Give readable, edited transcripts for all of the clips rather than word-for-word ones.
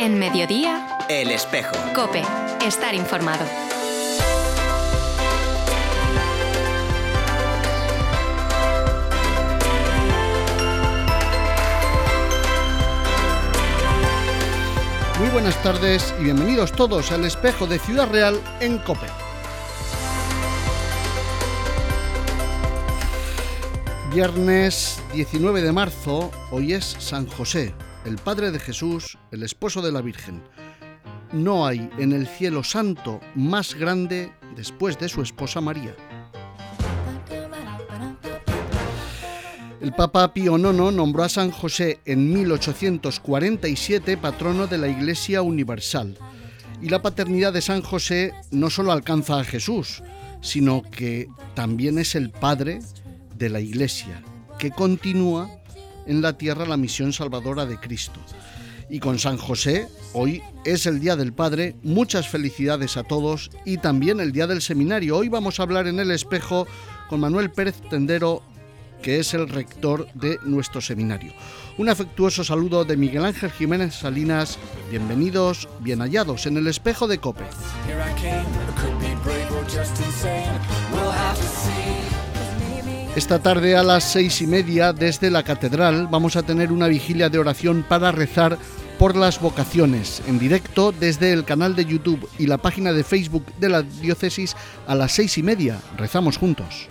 En Mediodía, El Espejo. COPE. Estar informado. Muy buenas tardes y bienvenidos todos al Espejo de Ciudad Real en COPE. Viernes 19 de marzo, hoy es San José, el Padre de Jesús, el esposo de la Virgen. No hay en el cielo santo más grande después de su esposa María. El Papa Pío IX nombró a San José en 1847 patrono de la Iglesia Universal. Y la paternidad de San José no solo alcanza a Jesús, sino que también es el Padre de la Iglesia, que continúa en la tierra la misión salvadora de Cristo. Y con San José, hoy es el Día del Padre, muchas felicidades a todos y también el Día del Seminario. Hoy vamos a hablar en El Espejo con Manuel Pérez Tendero, que es el rector de nuestro seminario. Un afectuoso saludo de Miguel Ángel Jiménez Salinas. Bienvenidos, bien hallados en El Espejo de COPE. Esta tarde a las 6:30 desde la Catedral vamos a tener una vigilia de oración para rezar por las vocaciones, en directo desde el canal de YouTube y la página de Facebook de la Diócesis a las 6:30. Rezamos juntos.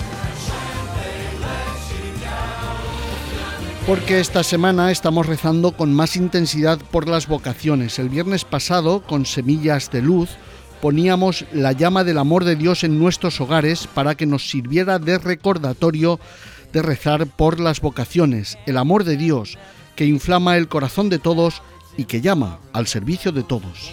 Porque esta semana estamos rezando con más intensidad por las vocaciones. El viernes pasado, con Semillas de Luz, poníamos la llama del amor de Dios en nuestros hogares para que nos sirviera de recordatorio de rezar por las vocaciones, el amor de Dios que inflama el corazón de todos y que llama al servicio de todos.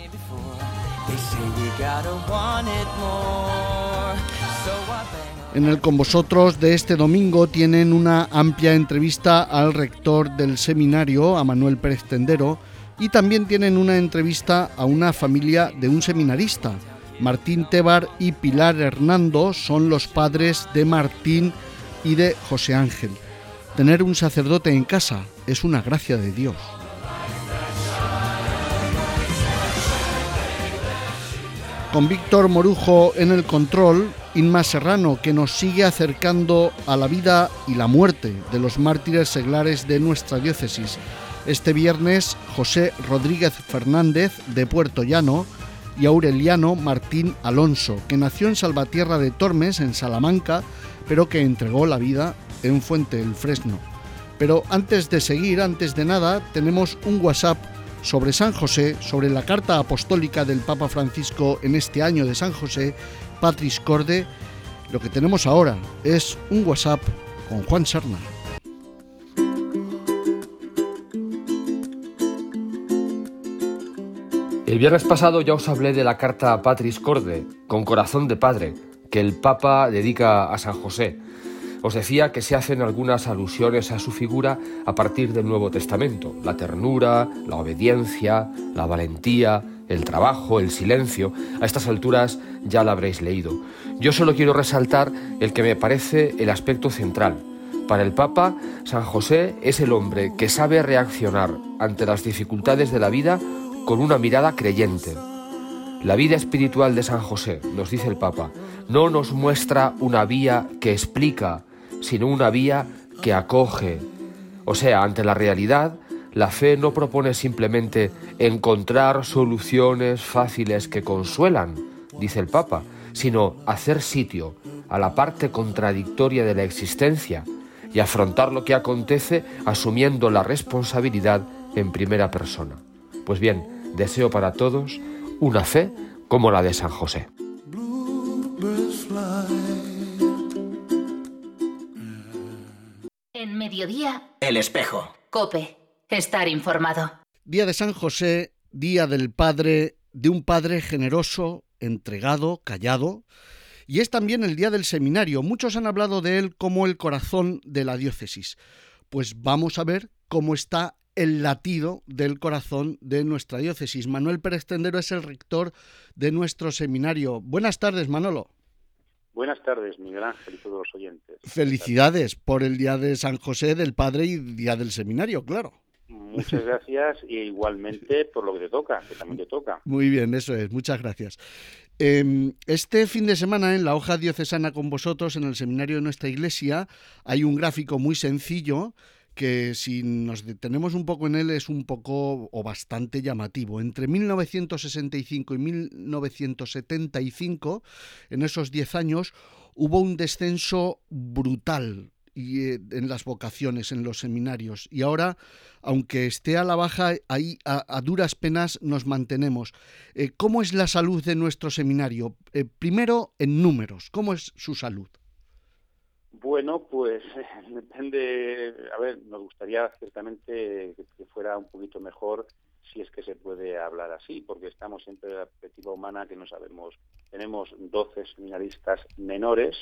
En el Con Vosotros de este domingo tienen una amplia entrevista al rector del seminario, a Manuel Pérez Tendero, y también tienen una entrevista a una familia de un seminarista. Martín Tebar y Pilar Hernando son los padres de Martín y de José Ángel. Tener un sacerdote en casa es una gracia de Dios. Con Víctor Morujo en el control, Inma Serrano, que nos sigue acercando a la vida y la muerte de los mártires seglares de nuestra diócesis. Este viernes, José Rodríguez Fernández, de Puerto Llano, y Aureliano Martín Alonso, que nació en Salvatierra de Tormes, en Salamanca, pero que entregó la vida en Fuente el Fresno. Pero antes de seguir, antes de nada, tenemos un WhatsApp sobre San José, sobre la carta apostólica del Papa Francisco en este año de San José, Patris Corde. Lo que tenemos ahora es un WhatsApp con Juan Serna. El viernes pasado ya os hablé de la carta Patris Corde, con corazón de padre, que el Papa dedica a San José. Os decía que se hacen algunas alusiones a su figura a partir del Nuevo Testamento: la ternura, la obediencia, la valentía, el trabajo, el silencio. A estas alturas ya la habréis leído. Yo solo quiero resaltar el que me parece el aspecto central. Para el Papa, San José es el hombre que sabe reaccionar ante las dificultades de la vida con una mirada creyente. La vida espiritual de San José, nos dice el Papa, no nos muestra una vía que explica, sino una vía que acoge. O sea, ante la realidad, la fe no propone simplemente encontrar soluciones fáciles que consuelan, dice el Papa, sino hacer sitio a la parte contradictoria de la existencia y afrontar lo que acontece asumiendo la responsabilidad en primera persona. Pues bien, deseo para todos una fe como la de San José. En Mediodía, El Espejo. COPE. Estar informado. Día de San José, día del Padre, de un Padre generoso, entregado, callado. Y es también el día del seminario. Muchos han hablado de él como el corazón de la diócesis. Pues vamos a ver cómo está el latido del corazón de nuestra diócesis. Manuel Pérez Tendero es el rector de nuestro seminario. Buenas tardes, Manolo. Buenas tardes, Miguel Ángel y todos los oyentes. Felicidades por el Día de San José, del Padre y Día del Seminario, claro. Muchas gracias y igualmente por lo que te toca, que también te toca. Muy bien, eso es. Muchas gracias. Este fin de semana en la hoja diocesana con vosotros, en el seminario de nuestra iglesia, hay un gráfico muy sencillo que si nos detenemos un poco en él es un poco o bastante llamativo. Entre 1965 y 1975, en esos 10 años, hubo un descenso brutal en las vocaciones, en los seminarios. Y ahora, aunque esté a la baja, ahí a duras penas nos mantenemos. ¿Cómo es la salud de nuestro seminario? Primero, en números, ¿cómo es su salud? Bueno, pues depende. A ver, nos gustaría ciertamente que fuera un poquito mejor, si es que se puede hablar así, porque estamos siempre en la perspectiva humana que no sabemos. Tenemos 12 seminaristas menores,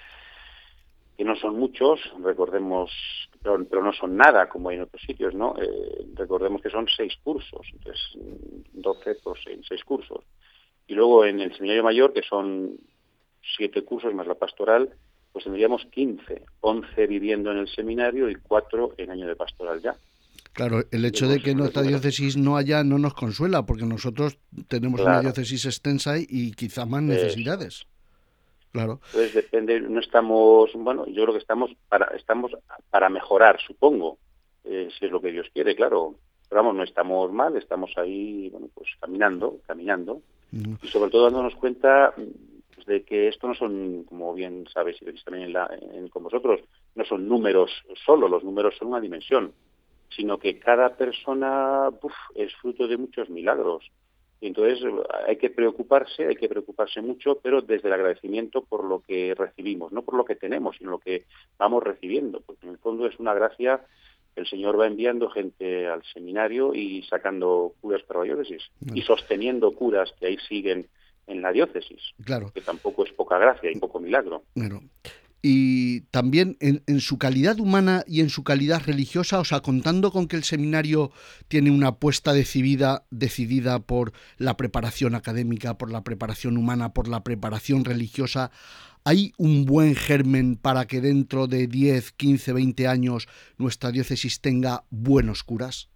que no son muchos, recordemos, pero no son nada como hay en otros sitios, ¿no? Recordemos que son 6 cursos, entonces 12 por 6 cursos. Y luego en el seminario mayor, que son 7 cursos más la pastoral, pues tendríamos 15, 11 viviendo en el seminario y 4 en año de pastoral ya. Claro, el hecho de que nuestra diócesis no haya no nos consuela, porque nosotros tenemos una diócesis extensa y quizá más necesidades. Claro. Entonces depende, no estamos, bueno, yo creo que estamos para mejorar, supongo, si es lo que Dios quiere, claro. Pero vamos, no estamos mal, estamos ahí, bueno, pues caminando, y sobre todo dándonos cuenta pues, de que esto no son, como bien sabéis y veis también con vosotros, no son números solo, los números son una dimensión, sino que cada persona es fruto de muchos milagros. Y entonces hay que preocuparse mucho, pero desde el agradecimiento por lo que recibimos, no por lo que tenemos, sino lo que vamos recibiendo, porque en el fondo es una gracia que el Señor va enviando gente al seminario y sacando curas para la diócesis, y sosteniendo curas que ahí siguen en la diócesis, claro, que tampoco es poca gracia y poco milagro. Bueno. Y también en su calidad humana y en su calidad religiosa, o sea, contando con que el seminario tiene una apuesta decidida por la preparación académica, por la preparación humana, por la preparación religiosa, ¿hay un buen germen para que dentro de 10, 15, 20 años nuestra diócesis tenga buenos curas?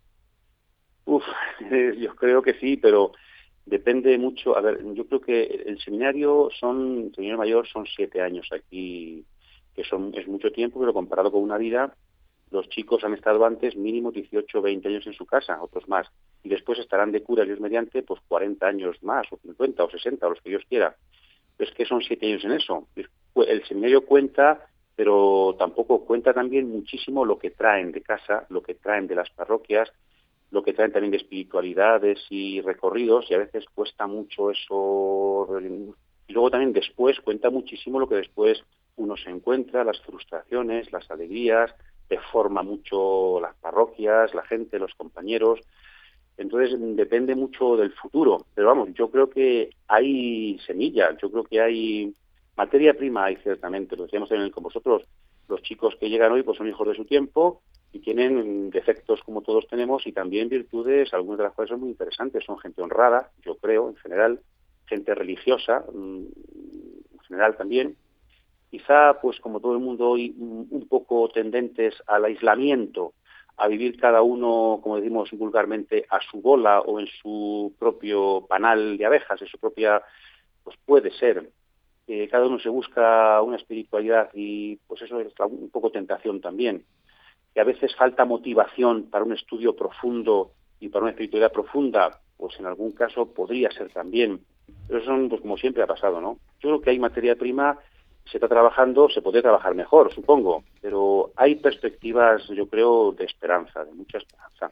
Yo creo que sí, pero depende mucho. A ver, yo creo que el seminario mayor son 7 años aquí, que es mucho tiempo, pero comparado con una vida, los chicos han estado antes mínimo 18 o 20 años en su casa, otros más, y después estarán de curas, Dios mediante, pues 40 años más, o 50 o 60, o los que Dios quiera. Es que son 7 años en eso. El seminario cuenta, pero tampoco cuenta también muchísimo lo que traen de casa, lo que traen de las parroquias, lo que traen también de espiritualidades y recorridos, y a veces cuesta mucho eso. Y luego también después cuenta muchísimo lo que después uno se encuentra, las frustraciones, las alegrías, deforma mucho las parroquias, la gente, los compañeros. Entonces depende mucho del futuro. Pero vamos, yo creo que hay semilla, yo creo que hay materia prima, hay ciertamente. Lo decíamos también con vosotros, los chicos que llegan hoy pues son hijos de su tiempo, y tienen defectos como todos tenemos y también virtudes, algunas de las cuales son muy interesantes. Son gente honrada, yo creo, en general, gente religiosa, en general también. Quizá, pues como todo el mundo hoy, un poco tendentes al aislamiento, a vivir cada uno, como decimos vulgarmente, a su bola o en su propio panal de abejas, en su propia, pues puede ser. Cada uno se busca una espiritualidad y pues eso es un poco tentación también. Que a veces falta motivación para un estudio profundo y para una espiritualidad profunda, pues en algún caso podría ser también. Pero eso son, pues como siempre ha pasado, ¿no? Yo creo que hay materia prima, se está trabajando, se podría trabajar mejor, supongo, pero hay perspectivas, yo creo, de esperanza, de mucha esperanza.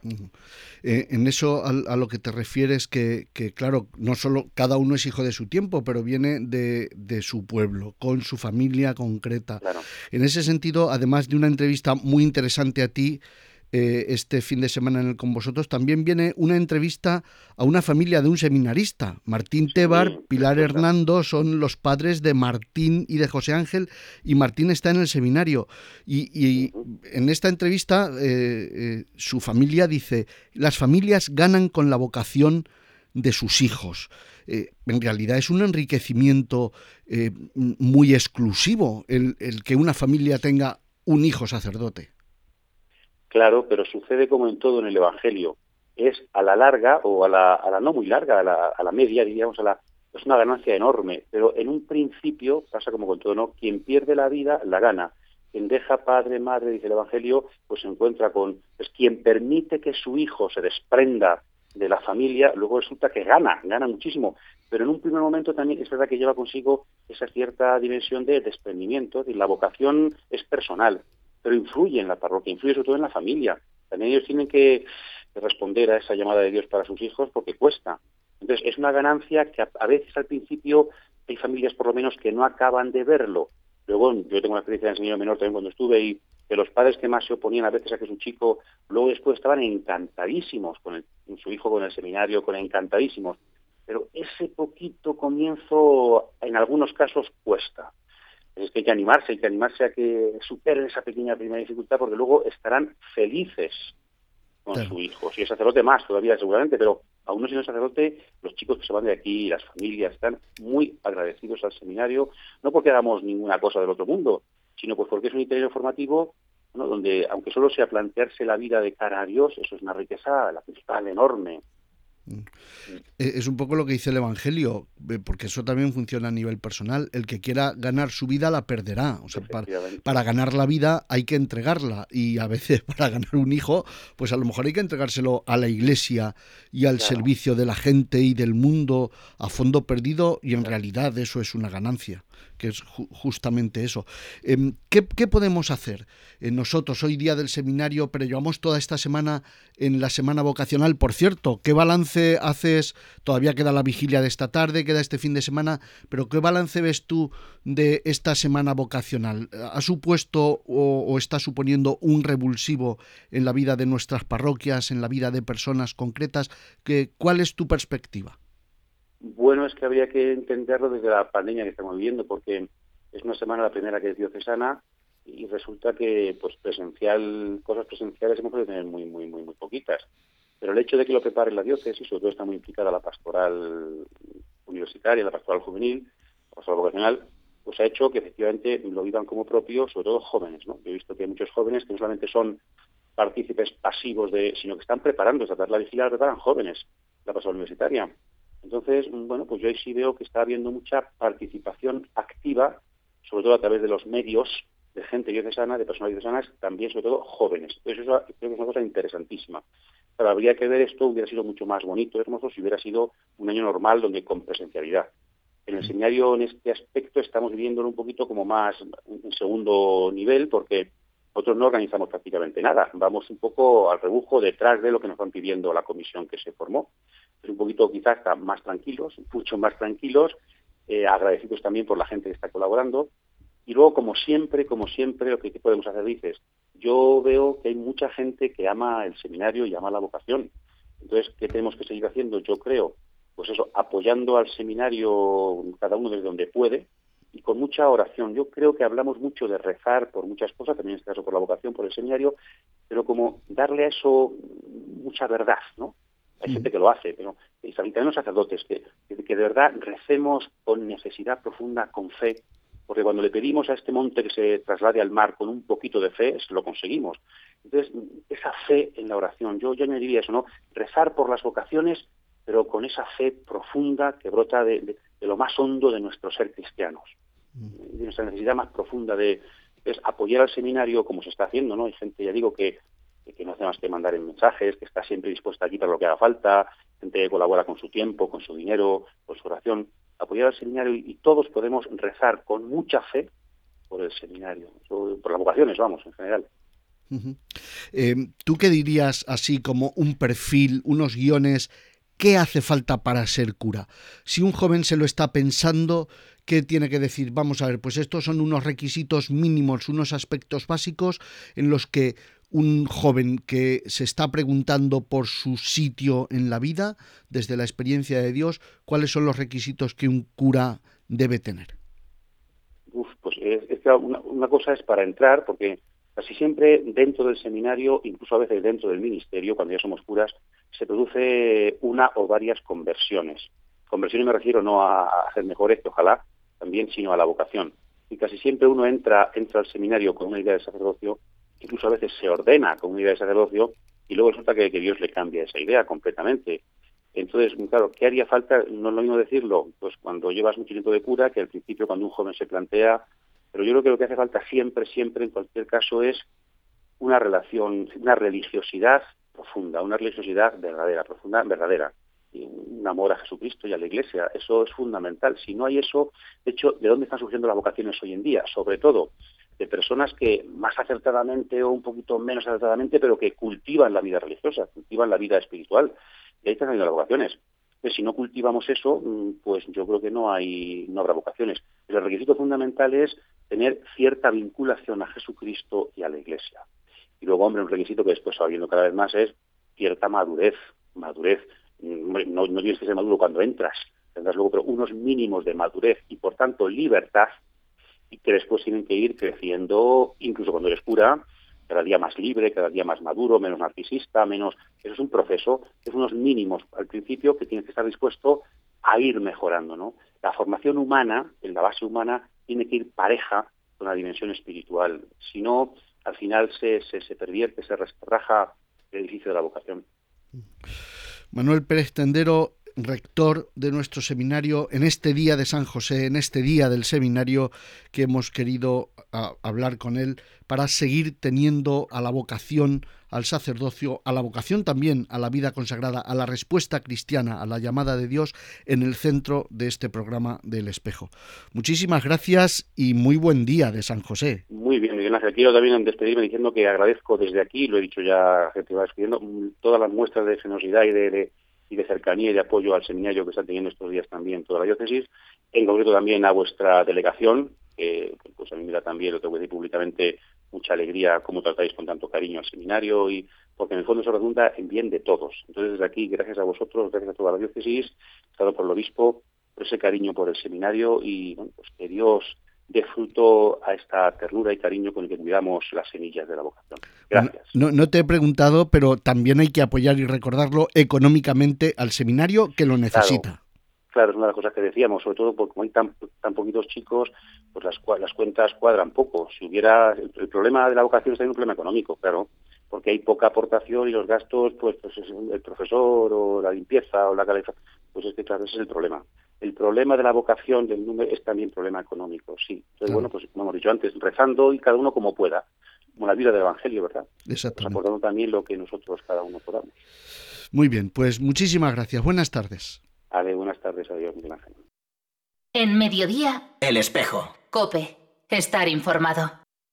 En eso a lo que te refieres, que claro, no solo cada uno es hijo de su tiempo, pero viene de su pueblo, con su familia concreta. Claro. En ese sentido, además de una entrevista muy interesante a ti, este fin de semana en el Con Vosotros, también viene una entrevista a una familia de un seminarista. Martín Tebar, Pilar Hernando son los padres de Martín y de José Ángel, y Martín está en el seminario. Y en esta entrevista su familia dice: las familias ganan con la vocación de sus hijos. En realidad es un enriquecimiento muy exclusivo el que una familia tenga un hijo sacerdote. Claro, pero sucede como en todo en el Evangelio. Es a la larga, o a la no muy larga, a la media, diríamos, es una ganancia enorme. Pero en un principio, pasa como con todo, ¿no? Quien pierde la vida, la gana. Quien deja padre, madre, dice el Evangelio, pues se encuentra con... Pues quien permite que su hijo se desprenda de la familia, luego resulta que gana muchísimo. Pero en un primer momento también es verdad que lleva consigo esa cierta dimensión de desprendimiento. La vocación es personal, pero influye en la parroquia, influye sobre todo en la familia. También ellos tienen que responder a esa llamada de Dios para sus hijos porque cuesta. Entonces es una ganancia que a veces al principio hay familias por lo menos que no acaban de verlo. Luego yo tengo una experiencia de seminario menor también cuando estuve y que los padres que más se oponían a veces a que su chico, luego después estaban encantadísimos con su hijo, con el seminario, encantadísimos. Pero ese poquito comienzo en algunos casos cuesta. Es que hay que animarse a que superen esa pequeña primera dificultad porque luego estarán felices con Claro. su hijo. Si es sacerdote más todavía seguramente, pero aún no siendo sacerdote, los chicos que se van de aquí, las familias, están muy agradecidos al seminario, no porque hagamos ninguna cosa del otro mundo, sino pues porque es un itinerario formativo, ¿no? Donde, aunque solo sea plantearse la vida de cara a Dios, eso es una riqueza, la principal, enorme. Es un poco lo que dice el Evangelio, porque eso también funciona a nivel personal. El que quiera ganar su vida la perderá. O sea, para ganar la vida hay que entregarla, y a veces para ganar un hijo, pues a lo mejor hay que entregárselo a la Iglesia y al Claro. servicio de la gente y del mundo a fondo perdido, y en Claro. realidad eso es una ganancia, que es justamente eso. ¿Qué podemos hacer? Nosotros, hoy día del seminario, pero llevamos toda esta semana en la semana vocacional. Por cierto, ¿qué balance haces? Todavía queda la vigilia de esta tarde, queda este fin de semana, pero ¿qué balance ves tú de esta semana vocacional? ¿Ha supuesto o está suponiendo un revulsivo en la vida de nuestras parroquias, en la vida de personas concretas? ¿Cuál es tu perspectiva? Bueno, es que habría que entenderlo desde la pandemia que estamos viviendo, porque es una semana la primera que es diocesana y resulta que pues cosas presenciales hemos podido tener muy, muy, muy, muy poquitas. Pero el hecho de que lo prepare la diócesis, sobre todo está muy implicada la pastoral universitaria, la pastoral juvenil, la pastoral vocacional, pues ha hecho que efectivamente lo vivan como propio, sobre todo jóvenes, ¿no? Yo he visto que hay muchos jóvenes que no solamente son partícipes pasivos sino que están preparándose a dar la vigilia, la preparan jóvenes, la pastoral universitaria. Entonces, bueno, pues yo ahí sí veo que está habiendo mucha participación activa, sobre todo a través de los medios de gente diocesana, de personas diocesanas, también sobre todo jóvenes. Entonces eso creo que es una cosa interesantísima. Pero habría que ver esto, hubiera sido mucho más bonito, hermoso, si hubiera sido un año normal donde con presencialidad. En el seminario, en este aspecto, estamos viviéndolo un poquito como más en segundo nivel, porque nosotros no organizamos prácticamente nada. Vamos un poco al rebufo detrás de lo que nos van pidiendo la comisión que se formó. Es un poquito quizás más tranquilos, mucho más tranquilos, agradecidos también por la gente que está colaborando. Y luego, como siempre, lo que podemos hacer, dices, yo veo que hay mucha gente que ama el seminario y ama la vocación. Entonces, ¿qué tenemos que seguir haciendo? Yo creo, pues eso, apoyando al seminario cada uno desde donde puede y con mucha oración. Yo creo que hablamos mucho de rezar por muchas cosas, también en este caso por la vocación, por el seminario, pero como darle a eso mucha verdad, ¿no? Hay gente que lo hace, pero también los sacerdotes, que de verdad recemos con necesidad profunda, con fe, porque cuando le pedimos a este monte que se traslade al mar con un poquito de fe, lo conseguimos. Entonces, esa fe en la oración, yo añadiría eso, ¿no? Rezar por las vocaciones, pero con esa fe profunda que brota de lo más hondo de nuestro ser cristianos, de nuestra necesidad más profunda de apoyar al seminario como se está haciendo, ¿no? Hay gente, ya digo, que no hace más que mandar en mensajes, que está siempre dispuesta aquí para lo que haga falta, gente que colabora con su tiempo, con su dinero, con su oración, apoyar al seminario y todos podemos rezar con mucha fe por el seminario, por las vocaciones, vamos, en general. Uh-huh. ¿Tú qué dirías así como un perfil, unos guiones? ¿Qué hace falta para ser cura? Si un joven se lo está pensando, ¿qué tiene que decir? Vamos a ver, pues estos son unos requisitos mínimos, unos aspectos básicos en los que un joven que se está preguntando por su sitio en la vida, desde la experiencia de Dios, ¿cuáles son los requisitos que un cura debe tener? Pues es que una cosa es para entrar, porque casi siempre dentro del seminario, incluso a veces dentro del ministerio, cuando ya somos curas, se produce una o varias conversiones. Conversiones me refiero no a hacer mejores, que ojalá también, sino a la vocación. Y casi siempre uno entra al seminario con una idea de sacerdocio incluso a veces se ordena con una idea de sacerdocio y luego resulta que Dios le cambia esa idea completamente. Entonces, claro, ¿qué haría falta? No es lo mismo decirlo pues cuando llevas mucho tiempo de cura que al principio cuando un joven se plantea, pero yo creo que lo que hace falta siempre, en cualquier caso, es una relación, una religiosidad profunda, una religiosidad verdadera, profunda, verdadera, y un amor a Jesucristo y a la Iglesia. Eso es fundamental. Si no hay eso, de hecho, ¿de dónde están surgiendo las vocaciones hoy en día? Sobre todo de personas que más acertadamente o un poquito menos acertadamente, pero que cultivan la vida religiosa, cultivan la vida espiritual. Y ahí están saliendo las vocaciones. Entonces, si no cultivamos eso, pues yo creo que no habrá vocaciones. Pero el requisito fundamental es tener cierta vinculación a Jesucristo y a la Iglesia. Y luego, hombre, un requisito que después va viendo cada vez más es cierta madurez. No tienes que ser maduro cuando entras, tendrás luego, pero unos mínimos de madurez y, por tanto, libertad, y que después tienen que ir creciendo, incluso cuando eres cura, cada día más libre, cada día más maduro, menos narcisista, menos... Eso es un proceso, es unos mínimos al principio que tienes que estar dispuesto a ir mejorando, ¿no? La formación humana, en la base humana, tiene que ir pareja con la dimensión espiritual. Si no, al final se pervierte, se resquebraja el edificio de la vocación. Manuel Pérez Tendero, rector de nuestro seminario, en este día de San José, en este día del seminario, que hemos querido hablar con él para seguir teniendo a la vocación al sacerdocio, a la vocación también a la vida consagrada, a la respuesta cristiana, a la llamada de Dios en el centro de este programa del Espejo. Muchísimas gracias y muy buen día de San José. Muy bien, Miguel Ángel. Quiero también despedirme diciendo que agradezco desde aquí, lo he dicho ya, gente va escribiendo, todas las muestras de generosidad y de cercanía y de apoyo al seminario que están teniendo estos días también toda la diócesis, en concreto también a vuestra delegación, que pues a mí me da también, lo tengo que decir públicamente, mucha alegría cómo tratáis con tanto cariño al seminario, y porque en el fondo eso redunda en bien de todos. Entonces desde aquí, gracias a vosotros, gracias a toda la diócesis, dado por el obispo, por ese cariño por el seminario, y bueno, pues que Dios dé fruto a esta ternura y cariño con el que cuidamos las semillas de la vocación. Gracias. No te he preguntado, pero también hay que apoyar y recordarlo económicamente al seminario que lo necesita. Claro, es una de las cosas que decíamos, sobre todo porque como hay tan poquitos chicos, pues las cuentas cuadran poco. Si hubiera el problema de la vocación es también un problema económico, claro, porque hay poca aportación y los gastos, pues es el profesor o la limpieza o la calefacción, pues es que claro, ese es el problema. El problema de la vocación del número es también problema económico, sí. Entonces, bueno, pues como hemos dicho antes, rezando y cada uno como pueda, como la vida del Evangelio, ¿verdad? Exactamente. Pues aportando también lo que nosotros cada uno podamos. Muy bien, pues muchísimas gracias. Buenas tardes. Buenas tardes, adiós, Miguel Ángel. En Mediodía, El Espejo. COPE. Estar informado.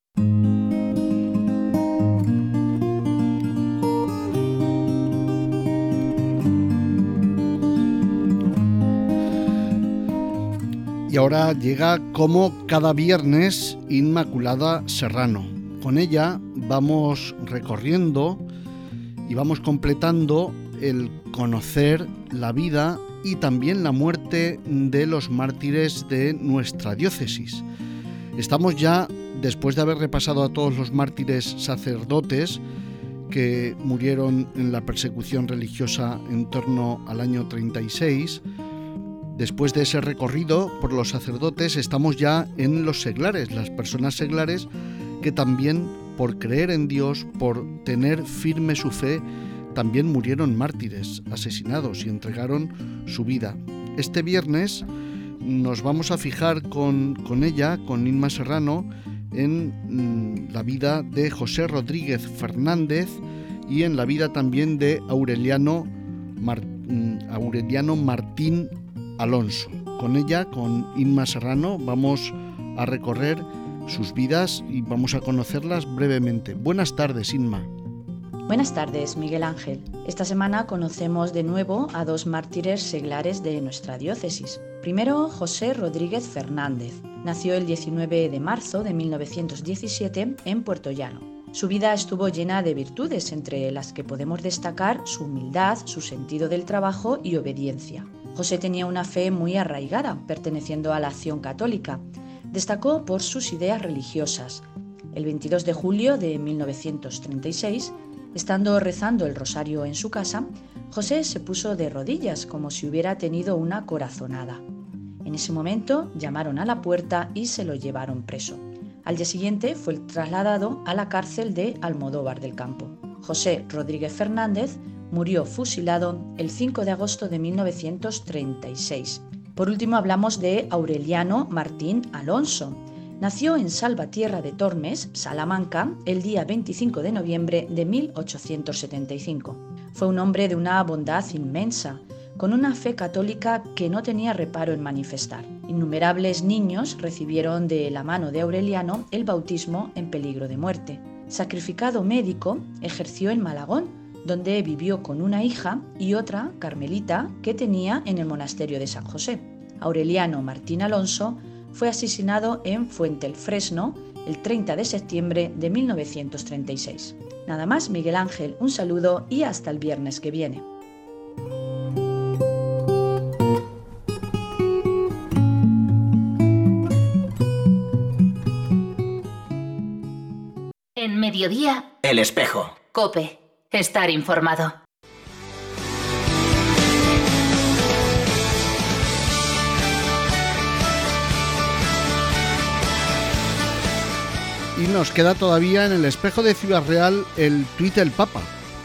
Y ahora llega, como cada viernes, Inmaculada Serrano. Con ella vamos recorriendo y vamos completando el conocer la vida y también la muerte de los mártires de nuestra diócesis. Estamos ya, después de haber repasado a todos los mártires sacerdotes que murieron en la persecución religiosa en torno al año 36, después de ese recorrido por los sacerdotes, estamos ya en los seglares, las personas seglares que también, por creer en Dios, por tener firme su fe, también murieron mártires, asesinados y entregaron su vida. Este viernes nos vamos a fijar con ella, con Inma Serrano, en la vida de José Rodríguez Fernández y en la vida también de Aureliano Martín Alonso. Con ella, con Inma Serrano, vamos a recorrer sus vidas y vamos a conocerlas brevemente. Buenas tardes, Inma. Buenas tardes, Miguel Ángel. Esta semana conocemos de nuevo a dos mártires seglares de nuestra diócesis. Primero, José Rodríguez Fernández. Nació el 19 de marzo de 1917 en Puerto Llano. Su vida estuvo llena de virtudes, entre las que podemos destacar su humildad, su sentido del trabajo y obediencia. José tenía una fe muy arraigada, perteneciendo a la Acción Católica. Destacó por sus ideas religiosas. El 22 de julio de 1936, estando rezando el rosario en su casa, José se puso de rodillas como si hubiera tenido una corazonada. En ese momento llamaron a la puerta y se lo llevaron preso. Al día siguiente fue trasladado a la cárcel de Almodóvar del Campo. José Rodríguez Fernández murió fusilado el 5 de agosto de 1936. Por último hablamos de Aureliano Martín Alonso. Nació en Salvatierra de Tormes, Salamanca, el día 25 de noviembre de 1875. Fue un hombre de una bondad inmensa, con una fe católica que no tenía reparo en manifestar. Innumerables niños recibieron de la mano de Aureliano el bautismo en peligro de muerte. Sacrificado médico, ejerció en Malagón, donde vivió con una hija y otra, carmelita, que tenía en el monasterio de San José. Aureliano Martín Alonso fue asesinado en Fuente el Fresno el 30 de septiembre de 1936. Nada más, Miguel Ángel, un saludo y hasta el viernes que viene. En Mediodía, El Espejo. COPE. Estar informado. Y nos queda todavía en el Espejo de Ciudad Real el tuit del Papa.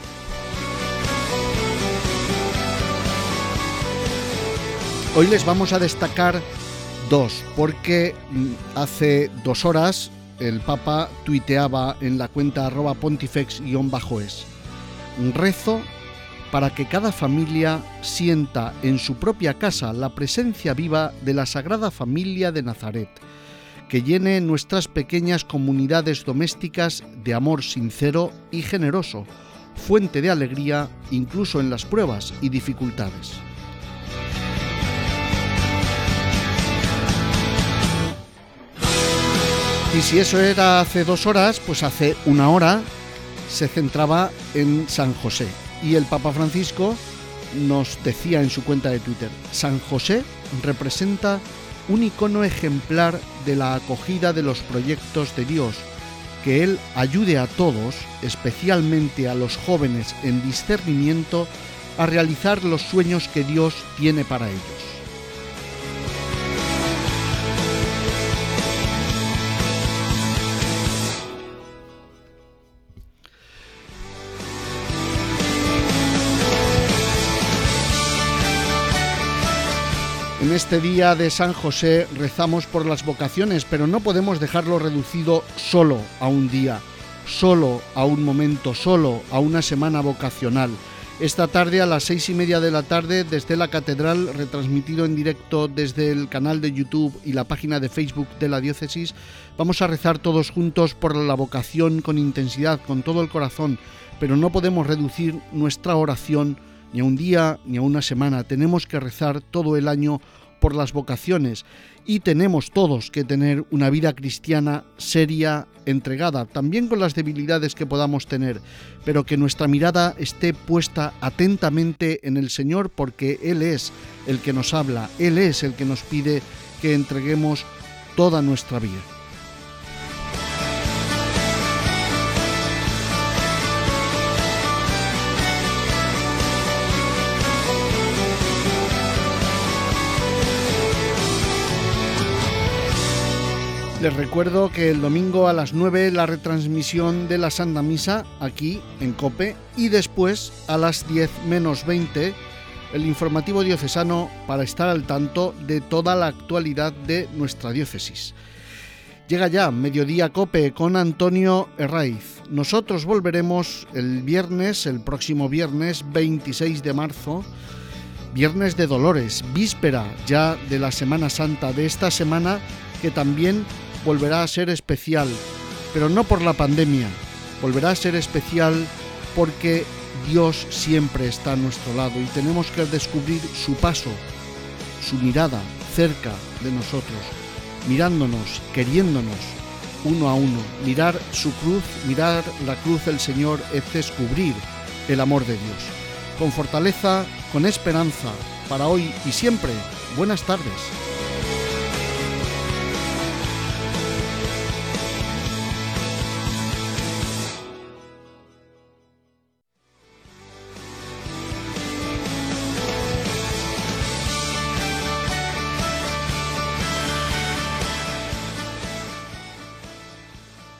Hoy les vamos a destacar dos, porque hace 2 horas el Papa tuiteaba en la cuenta @pontifex_es: rezo para que cada familia sienta en su propia casa la presencia viva de la Sagrada Familia de Nazaret, que llene nuestras pequeñas comunidades domésticas de amor sincero y generoso, fuente de alegría incluso en las pruebas y dificultades. Y si eso era hace 2 horas, pues hace 1 hora se centraba en San José. Y el Papa Francisco nos decía en su cuenta de Twitter: San José representa un icono ejemplar de la acogida de los proyectos de Dios, que Él ayude a todos, especialmente a los jóvenes en discernimiento, a realizar los sueños que Dios tiene para ellos. En este día de San José rezamos por las vocaciones, pero no podemos dejarlo reducido solo a un día, solo a un momento, solo a una semana vocacional. Esta tarde a las 6:30 de la tarde, desde la Catedral, retransmitido en directo desde el canal de YouTube y la página de Facebook de la Diócesis, vamos a rezar todos juntos por la vocación con intensidad, con todo el corazón, pero no podemos reducir nuestra oración ni a un día ni a una semana. Tenemos que rezar todo el año por las vocaciones y tenemos todos que tener una vida cristiana seria, entregada, también con las debilidades que podamos tener, pero que nuestra mirada esté puesta atentamente en el Señor, porque Él es el que nos habla, Él es el que nos pide que entreguemos toda nuestra vida. Les recuerdo que el domingo a las 9 la retransmisión de la Santa Misa aquí en COPE, y después a las 10 menos 20 el informativo diocesano para estar al tanto de toda la actualidad de nuestra diócesis. Llega ya Mediodía COPE con Antonio Herraiz. Nosotros volveremos el próximo viernes 26 de marzo, Viernes de Dolores, víspera ya de la Semana Santa, de esta semana que también volverá a ser especial, pero no por la pandemia, volverá a ser especial porque Dios siempre está a nuestro lado y tenemos que descubrir su paso, su mirada cerca de nosotros, mirándonos, queriéndonos uno a uno. Mirar su cruz, mirar la cruz del Señor es descubrir el amor de Dios. Con fortaleza, con esperanza, para hoy y siempre, buenas tardes.